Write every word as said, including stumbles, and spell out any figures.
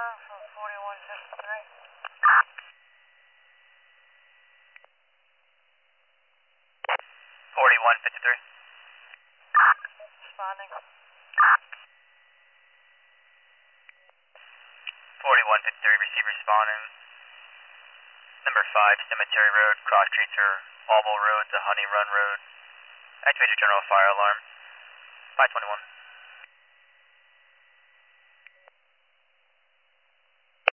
from forty-one fifty-three. forty-one fifty-three. Responding. forty-one fifty-three, receive responding. Number five, Cemetery Road, cross streets are Alble Road to Honey Run Road. Activate your general fire alarm. five twenty-one.